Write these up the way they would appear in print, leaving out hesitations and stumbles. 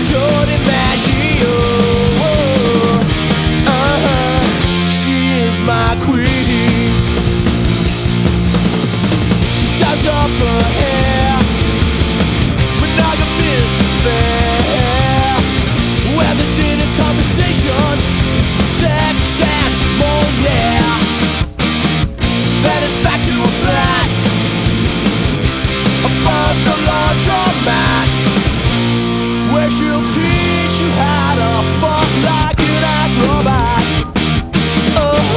Jordan Maggio. She is my queen. She does up her hair, monogamous affair, where the dinner conversation is sex and more, yeah. Then it's back to a flat above the laundromat, where she'll teach you how to fuck like an acrobat. Oh,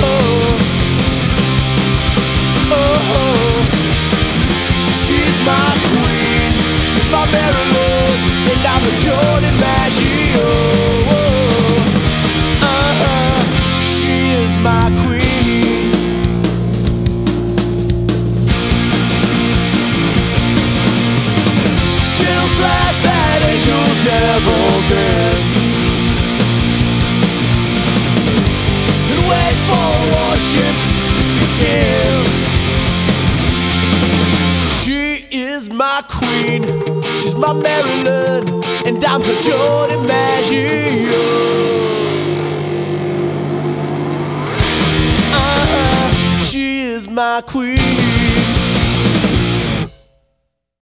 oh, oh. She's my queen, she's my Marilyn, and I'm a Jordan Maggio. She is my queen. She'll flash that angel devil then, and wait for worship to begin. She is my queen, she's my Marilyn, and I'm her Jordan Maggio. She is my queen.